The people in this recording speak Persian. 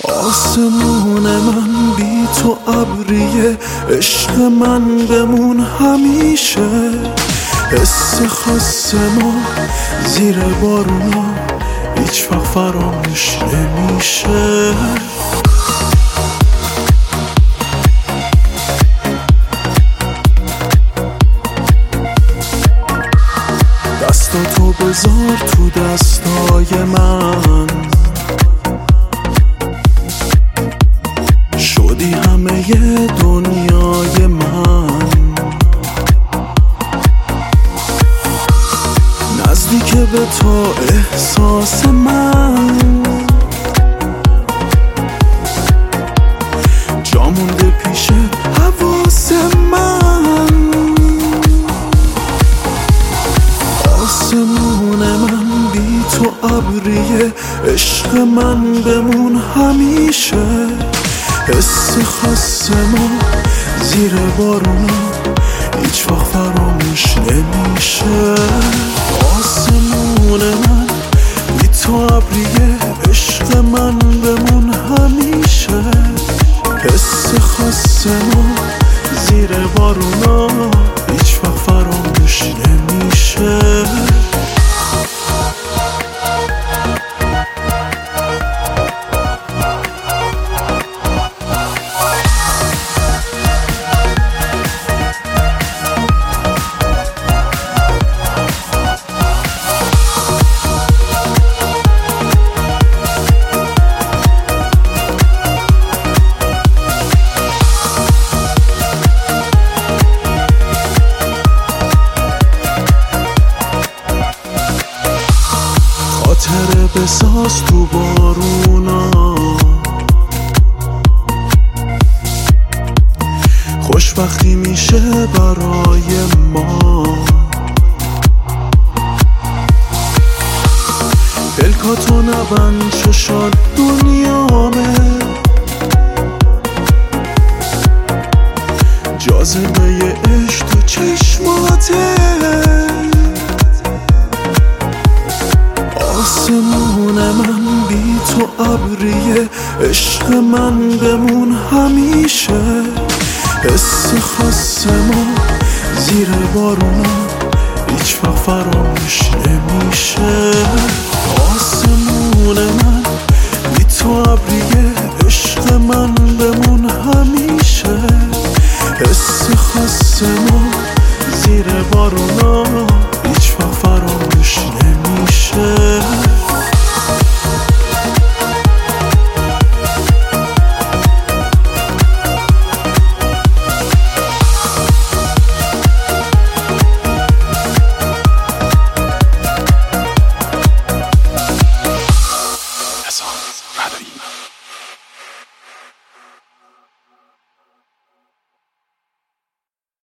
آسمون من بی تو ابریه، عشق من بمون همیشه. حس خاص ما زیر بارونا هیچ وقت فراموش نمیشه. دستاتو بذار تو دستای من، شدی همه دنیای من. نزدیک به تو احساس من، جا مونده پیش حواس من. آسمون من بی تو ابریه، عشق من بمون همیشه. حس خاص ما زیر بارونا هیچ وقت فراموش نمیشه. آسمون من بی تو ابریه، عشق من بمون همیشه. حس خاص ما زیر بارونا هیچ وقت فراموش نمیشه. خاطره بساز تو بارونا، خوشبختی میشه برای ما. پلکاتو نبند چشات دنیامه، جاذبه عشق تو چشماته. آسمون من بی تو ابریه، عشق من بمون همیشه. حس خاص ما زیر بارونا هیچ وقت فراموش نمیشه. آسمون من